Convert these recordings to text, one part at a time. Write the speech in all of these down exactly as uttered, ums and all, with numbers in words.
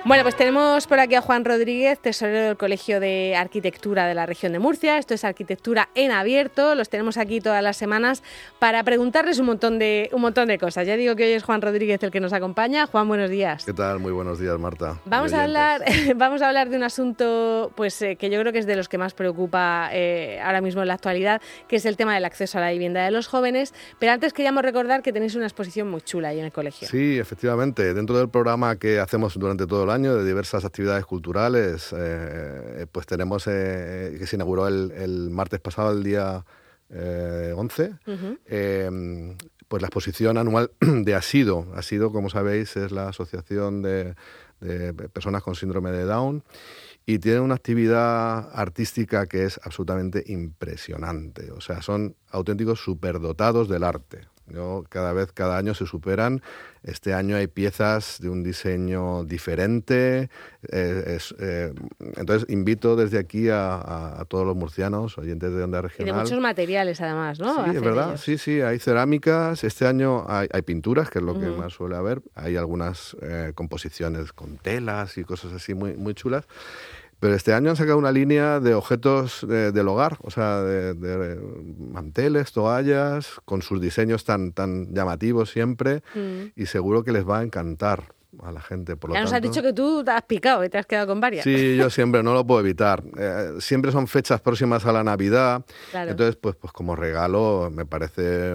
Bueno, pues tenemos por aquí a Juan Rodríguez, tesorero del Colegio de Arquitectura de la región de Murcia. Esto es Arquitectura en Abierto. Los tenemos aquí todas las semanas para preguntarles un montón de un montón de cosas. Ya digo que hoy es Juan Rodríguez el que nos acompaña. Juan, buenos días. ¿Qué tal? Muy buenos días, Marta. Vamos a hablar, vamos a hablar de un asunto pues eh, que yo creo que es de los que más preocupa eh, ahora mismo en la actualidad, que es el tema del acceso a la vivienda de los jóvenes. Pero antes queríamos recordar que tenéis una exposición muy chula ahí en el colegio. Sí, efectivamente. Dentro del programa que hacemos durante todo el año de diversas actividades culturales, eh, pues tenemos eh, que se inauguró el, el martes pasado, el día eh, once, uh-huh. eh, pues la exposición anual de ASIDO. ASIDO, como sabéis, es la Asociación de, de Personas con Síndrome de Down, y tiene una actividad artística que es absolutamente impresionante. O sea, son auténticos superdotados del arte. ¿No? Cada vez, cada año se superan. Este año hay piezas de un diseño diferente. Eh, es, eh, entonces, invito desde aquí a, a, a todos los murcianos, oyentes de Onda Regional. Y de muchos materiales, además, ¿no? Sí, es verdad. Ellos. Sí, sí, hay cerámicas. Este año hay, hay pinturas, que es lo uh-huh. que más suele haber. Hay algunas eh, composiciones con telas y cosas así muy, muy chulas. Pero este año han sacado una línea de objetos de, del hogar, o sea, de, de manteles, toallas, con sus diseños tan, tan llamativos siempre, mm. y seguro que les va a encantar a la gente. Por lo ya nos tanto, has dicho que tú te has picado y te has quedado con varias. Sí, yo siempre, no lo puedo evitar. Eh, siempre son fechas próximas a la Navidad, claro. Entonces, pues, pues como regalo me parece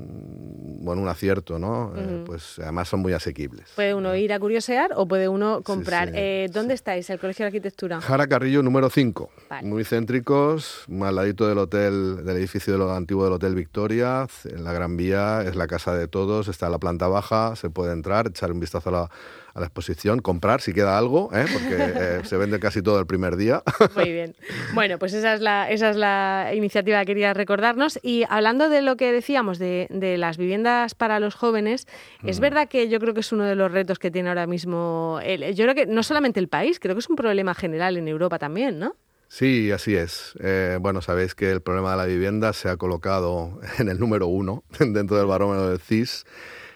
un, bueno, un acierto, ¿no? Uh-huh. Eh, pues además son muy asequibles. Puede uno ir a curiosear o puede uno comprar. Sí, sí, eh, ¿Dónde sí. estáis, el Colegio de Arquitectura? Jara Carrillo número cinco, vale. Muy céntricos, al ladito del hotel, del edificio de lo antiguo del Hotel Victoria, en la Gran Vía, es la casa de todos, está en la planta baja, se puede entrar, echar un vistazo a la, a la exposición, comprar si queda algo, ¿eh? porque eh, se vende casi todo el primer día. Muy bien. Bueno, pues esa es la, esa es la iniciativa que quería recordarnos. Y hablando de lo que decíamos, de, de las viviendas para los jóvenes, mm. es verdad que yo creo que es uno de los retos que tiene ahora mismo, el, yo creo que no solamente el país, creo que es un problema general en Europa también, ¿no? Sí, así es. Eh, bueno, sabéis que el problema de la vivienda se ha colocado en el número uno dentro del barómetro del C I S.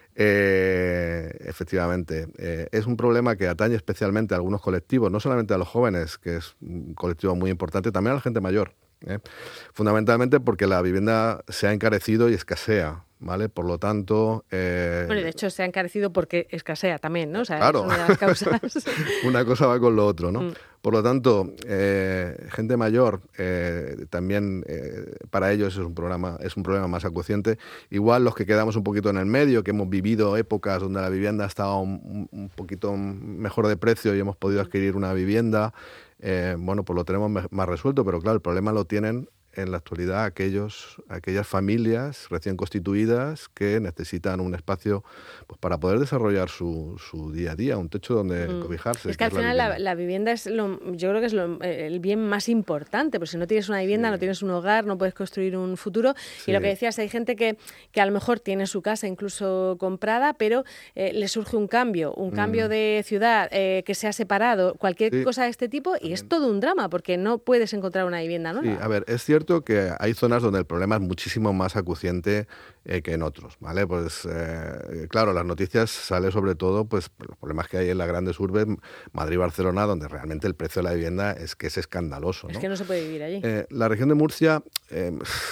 Eh, efectivamente, eh, es un problema que atañe especialmente a algunos colectivos, no solamente a los jóvenes, que es un colectivo muy importante, también a la gente mayor, ¿eh? Fundamentalmente porque la vivienda se ha encarecido y escasea, ¿vale? Por lo tanto... Eh... Bueno, de hecho se ha encarecido porque escasea también, ¿no? O sea, claro. es una de las causas. Una cosa va con lo otro, ¿no? Mm. Por lo tanto, eh, gente mayor, eh, también eh, para ellos es un, programa, es un problema más acuciante. Igual los que quedamos un poquito en el medio, que hemos vivido épocas donde la vivienda ha estado un, un poquito mejor de precio y hemos podido adquirir una vivienda, eh, bueno, pues lo tenemos más resuelto, pero claro, el problema lo tienen en la actualidad aquellos, aquellas familias recién constituidas que necesitan un espacio pues, para poder desarrollar su, su día a día, un techo donde mm. cobijarse. Es que, que al es final la vivienda. La, la vivienda es, lo, yo creo que es lo, el bien más importante, porque si no tienes una vivienda, sí. no tienes un hogar, no puedes construir un futuro. Sí. Y lo que decías, hay gente que, que a lo mejor tiene su casa incluso comprada, pero eh, le surge un cambio, un mm. cambio de ciudad, eh, que se ha separado, cualquier sí. cosa de este tipo, y es todo un drama, porque no puedes encontrar una vivienda, ¿no? Sí, a ver, es cierto que hay zonas donde el problema es muchísimo más acuciante eh, que en otros, ¿vale? Pues eh, claro, las noticias sale sobre todo pues los problemas que hay en las grandes urbes, Madrid y Barcelona, donde realmente el precio de la vivienda es que es escandaloso, ¿no? Es que no se puede vivir allí. Eh, la región de Murcia... Eh,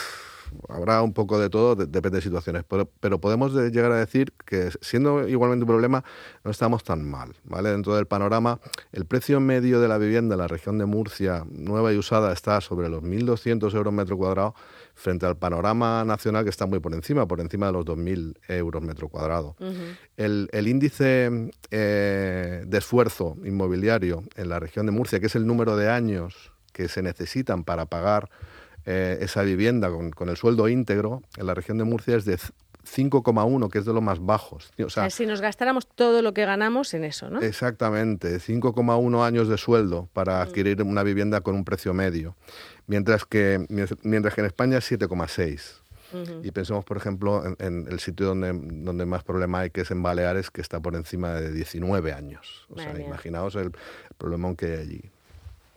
habrá un poco de todo, de, depende de situaciones, pero, pero podemos de, llegar a decir que siendo igualmente un problema no estamos tan mal, ¿vale? Dentro del panorama, el precio medio de la vivienda en la región de Murcia, nueva y usada, está sobre los mil doscientos euros metro cuadrado, frente al panorama nacional que está muy por encima, por encima de los dos mil euros metro cuadrado. Uh-huh. El, el índice eh, de esfuerzo inmobiliario en la región de Murcia, que es el número de años que se necesitan para pagar Eh, esa vivienda con, con el sueldo íntegro, en la región de Murcia es de cinco coma uno, que es de los más bajos. O sea, si nos gastáramos todo lo que ganamos en eso, ¿no? Exactamente, cinco coma uno años de sueldo para adquirir una vivienda con un precio medio, mientras que, mientras que en España es siete coma seis. Uh-huh. Y pensemos, por ejemplo, en, en el sitio donde, donde más problema hay, que es en Baleares, que está por encima de diecinueve años. O Madre sea, mía. Imaginaos el, el problemón que hay allí.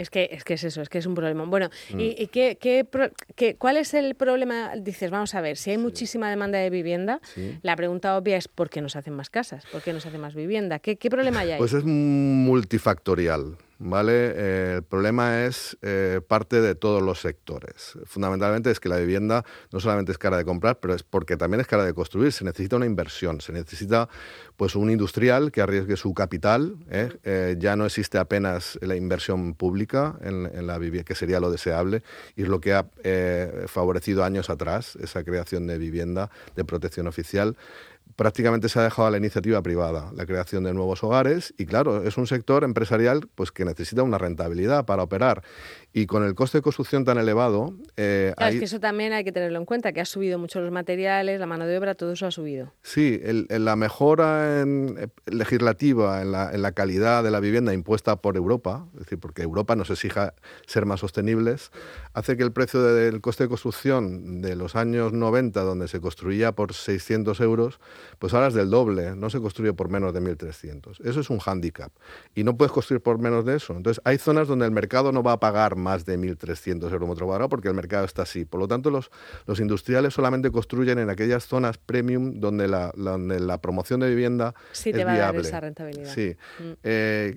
Es que, es que es eso, es que es un problema. Bueno, Mm. ¿y, y qué, qué, pro- qué- cuál es el problema? Dices, vamos a ver, si hay Sí. muchísima demanda de vivienda, Sí. la pregunta obvia es ¿por qué no se hacen más casas? ¿Por qué no se hace más vivienda? ¿Qué, qué problema hay ahí? Pues es multifactorial, ¿vale? Eh, el problema es eh, parte de todos los sectores. Fundamentalmente es que la vivienda no solamente es cara de comprar, pero es porque también es cara de construir. Se necesita una inversión, se necesita pues un industrial que arriesgue su capital. ¿eh? Eh, ya no existe apenas la inversión pública en, en la vivienda, que sería lo deseable, y es lo que ha eh, favorecido años atrás esa creación de vivienda de protección oficial. Prácticamente se ha dejado a la iniciativa privada la creación de nuevos hogares y claro, es un sector empresarial pues que necesita una rentabilidad para operar y con el coste de construcción tan elevado... Eh, Claro, hay... es que eso también hay que tenerlo en cuenta, que ha subido mucho los materiales, la mano de obra, todo eso ha subido. Sí, el, el, la mejora en, eh, legislativa en la, en la calidad de la vivienda impuesta por Europa, es decir, porque Europa nos exija ser más sostenibles, hace que el precio de, del coste de construcción de los años noventa, donde se construía por seiscientos euros, pues ahora es del doble, no se construye por menos de mil trescientos. Eso es un hándicap. Y no puedes construir por menos de eso. Entonces, hay zonas donde el mercado no va a pagar más de mil trescientos euros metro cuadrado porque el mercado está así. Por lo tanto, los, los industriales solamente construyen en aquellas zonas premium donde la, la, donde la promoción de vivienda Sí es te va viable. a dar esa rentabilidad. Sí. Mm. Eh,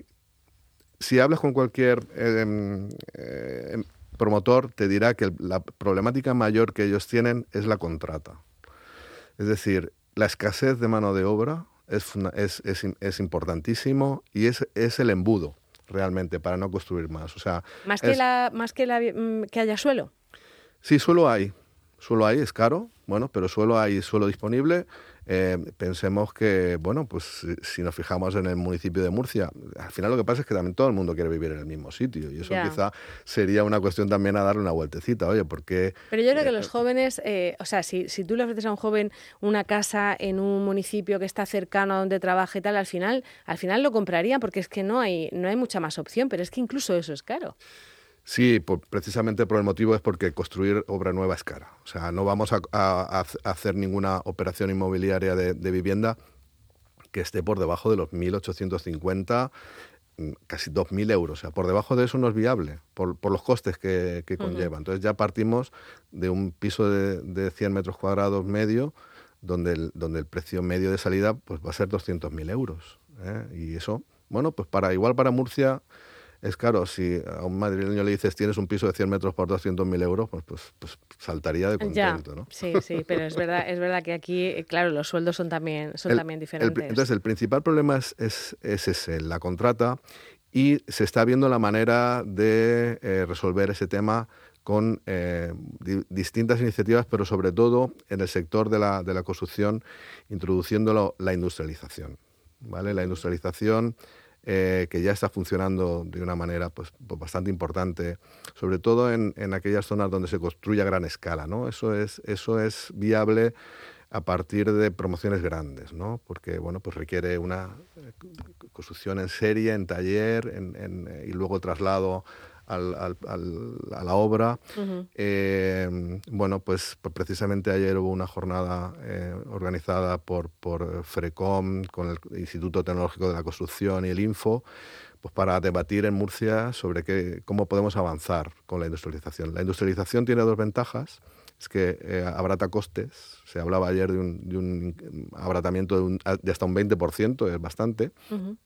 si hablas con cualquier eh, eh, promotor, te dirá que la problemática mayor que ellos tienen es la contrata. Es decir, la escasez de mano de obra es, es, es, es importantísimo y es, es el embudo realmente para no construir más. O sea, más es, que, la, más que, la, que haya suelo. Sí, suelo hay. Suelo hay, es caro, bueno, pero suelo hay suelo disponible. Eh, pensemos que, bueno, pues si, si nos fijamos en el municipio de Murcia, al final lo que pasa es que también todo el mundo quiere vivir en el mismo sitio y eso Ya. quizá sería una cuestión también a darle una vueltecita, oye, porque... Pero yo creo que eh, los jóvenes, eh, o sea, si, si tú le ofreces a un joven una casa en un municipio que está cercano a donde trabaja y tal, al final, al final lo comprarían porque es que no hay, no hay mucha más opción, pero es que incluso eso es caro. Sí, por, precisamente por el motivo es porque construir obra nueva es cara. O sea, no vamos a, a, a hacer ninguna operación inmobiliaria de, de vivienda que esté por debajo de los mil ochocientos cincuenta, casi dos mil euros. O sea, por debajo de eso no es viable, por, por los costes que, que conlleva. Uh-huh. Entonces ya partimos de un piso de, de cien metros cuadrados medio, donde el, donde el precio medio de salida pues va a ser doscientos mil euros. ¿eh? Y eso, bueno, pues para igual para Murcia... Es caro, si a un madrileño le dices tienes un piso de cien metros por doscientos mil euros, pues, pues, pues saltaría de contento, ya, ¿no? Sí, sí, pero es verdad, es verdad que aquí, claro, los sueldos son también, son el, también diferentes. El, entonces, el principal problema es, es, es ese, la contrata, y se está viendo la manera de eh, resolver ese tema con eh, di, distintas iniciativas, pero sobre todo en el sector de la, de la construcción, introduciendo la industrialización, ¿vale? La industrialización... Eh, que ya está funcionando de una manera pues, pues bastante importante, sobre todo en, en aquellas zonas donde se construye a gran escala, ¿no? Eso es, eso es viable a partir de promociones grandes, ¿no? Porque bueno, pues requiere una construcción en serie, en taller, en, en, y luego traslado al, al, al, a la obra. Uh-huh. Eh, bueno, pues precisamente ayer hubo una jornada eh, organizada por, por FRECOM, con el Instituto Tecnológico de la Construcción y el Info, pues para debatir en Murcia sobre qué, cómo podemos avanzar con la industrialización. La industrialización tiene dos ventajas. Es que eh, abrata costes. Se hablaba ayer de un, de un abaratamiento de, un, de hasta un veinte por ciento, es bastante. Uh-huh.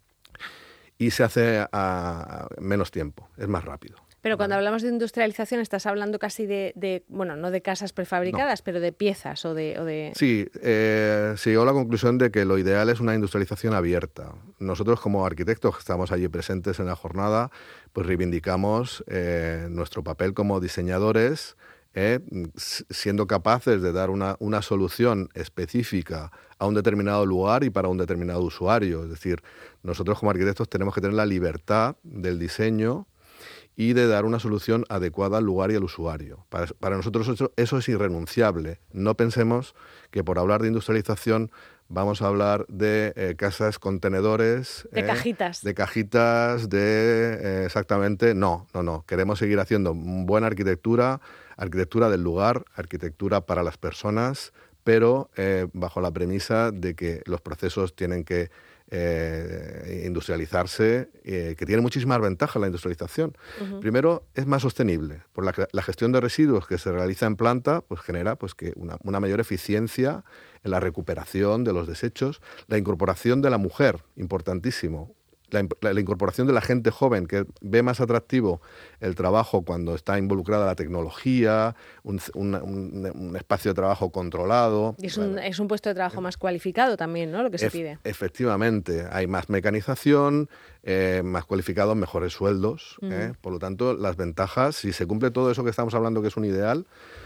Y se hace a, a menos tiempo, es más rápido. Pero cuando hablamos de industrialización estás hablando casi de, de bueno, no de casas prefabricadas, no. pero de piezas o de... O de... Sí, eh, se llegó a la conclusión de que lo ideal es una industrialización abierta. Nosotros como arquitectos que estamos allí presentes en la jornada, pues reivindicamos eh, nuestro papel como diseñadores, eh, siendo capaces de dar una, una solución específica a un determinado lugar y para un determinado usuario. Es decir, nosotros como arquitectos tenemos que tener la libertad del diseño y de dar una solución adecuada al lugar y al usuario. Para, para nosotros eso, eso es irrenunciable. No pensemos que por hablar de industrialización vamos a hablar de eh, casas contenedores. De eh, cajitas. De cajitas, de... Eh, exactamente, no, no, no. Queremos seguir haciendo buena arquitectura, arquitectura del lugar, arquitectura para las personas, pero eh, bajo la premisa de que los procesos tienen que eh, industrializarse, eh, que tiene muchísimas ventajas la industrialización. Uh-huh. Primero, es más sostenible. Por la, la gestión de residuos que se realiza en planta, pues genera pues, que una, una mayor eficiencia en la recuperación de los desechos, la incorporación de la mujer, importantísimo. La, la, la incorporación de la gente joven, que ve más atractivo el trabajo cuando está involucrada la tecnología, un, un, un, un espacio de trabajo controlado. Y es un, bueno, es un puesto de trabajo más cualificado también, ¿no?, lo que se Ef, pide. Efectivamente, hay más mecanización, eh, más cualificados, mejores sueldos. Uh-huh. ¿eh? Por lo tanto, las ventajas, si se cumple todo eso que estamos hablando que es un ideal,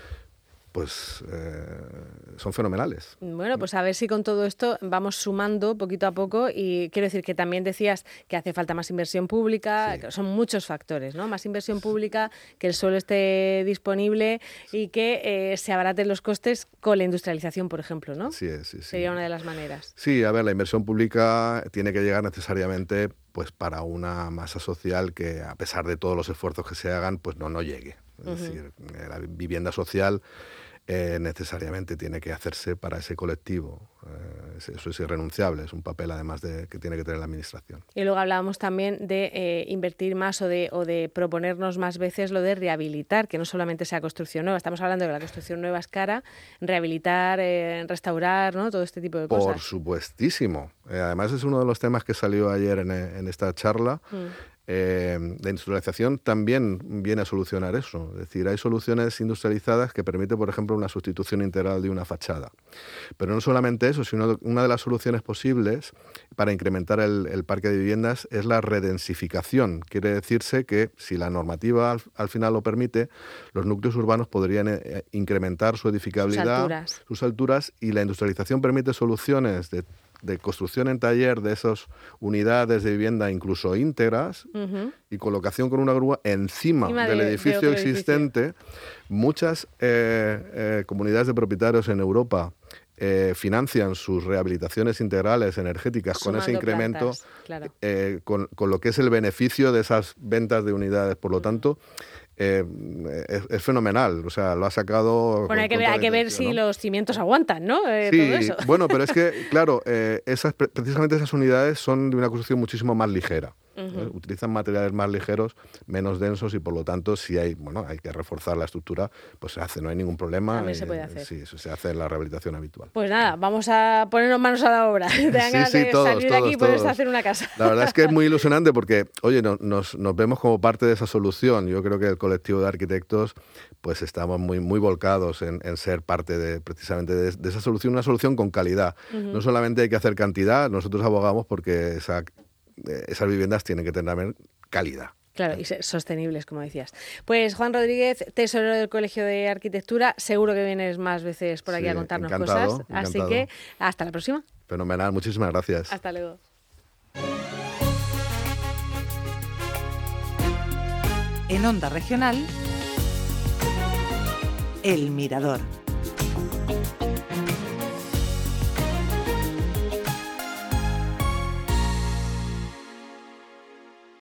pues eh, son fenomenales. Bueno, pues a ver si con todo esto vamos sumando poquito a poco, y quiero decir que también decías que hace falta más inversión pública, sí. que son muchos factores, ¿no? Más inversión pública, que el suelo esté disponible y que eh, se abaraten los costes con la industrialización, por ejemplo, ¿no? Sí, sí, sí. Sería una de las maneras. Sí, a ver, la inversión pública tiene que llegar necesariamente pues para una masa social que, a pesar de todos los esfuerzos que se hagan, pues no, no llegue. Es uh-huh. decir, la vivienda social Eh, necesariamente tiene que hacerse para ese colectivo. Eh, eso es irrenunciable, es un papel además de que tiene que tener la administración. Y luego hablábamos también de eh, invertir más o de, o de proponernos más veces lo de rehabilitar, que no solamente sea construcción nueva. Estamos hablando de que la construcción nueva es cara, rehabilitar, eh, restaurar, ¿no?, todo este tipo de cosas. Por supuestísimo. Eh, además es uno de los temas que salió ayer en, en esta charla. Mm. Eh, la industrialización también viene a solucionar eso. Es decir, hay soluciones industrializadas que permiten, por ejemplo, una sustitución integral de una fachada. Pero no solamente eso, sino una de las soluciones posibles para incrementar el, el parque de viviendas es la redensificación. Quiere decirse que, si la normativa al, al final lo permite, los núcleos urbanos podrían eh, incrementar su edificabilidad, sus alturas. sus alturas, y la industrialización permite soluciones de de construcción en taller de esas unidades de vivienda incluso íntegras, uh-huh. y colocación con una grúa encima, encima del de, edificio de existente. Edificio. Muchas eh, eh, comunidades de propietarios en Europa eh, financian sus rehabilitaciones integrales energéticas Sumando con ese incremento, plantas, claro. eh, con, con lo que es el beneficio de esas ventas de unidades. Por lo uh-huh. tanto, Eh, es, es fenomenal, o sea, lo ha sacado... Bueno, hay que ver, hay que ver si ¿no? los cimientos aguantan, ¿no? Eh, sí, todo eso. Bueno, pero es que, claro, eh, esas, precisamente esas unidades son de una construcción muchísimo más ligera. Uh-huh. ¿eh? Utilizan materiales más ligeros, menos densos, y por lo tanto, si hay, bueno, hay que reforzar la estructura, pues se hace, no hay ningún problema. También eh, se puede hacer. Sí, eso se hace en la rehabilitación habitual. Pues nada, vamos a ponernos manos a la obra. Te dan ganas sí, sí, de todos, salir todos, de aquí y ponerse todos. a hacer una casa. La verdad es que es muy ilusionante porque, oye, no, nos, nos vemos como parte de esa solución. Yo creo que el colectivo de arquitectos, pues estamos muy, muy volcados en, en ser parte de, precisamente de, de esa solución, una solución con calidad. Uh-huh. No solamente hay que hacer cantidad, nosotros abogamos porque esa, esas viviendas tienen que tener también calidad. Claro, y sostenibles, como decías. Pues Juan Rodríguez, tesorero del Colegio de Arquitectura, seguro que vienes más veces por aquí sí, a contarnos encantado, cosas. Encantado. Así que hasta la próxima. Fenomenal, muchísimas gracias. Hasta luego. En Onda Regional, El Mirador.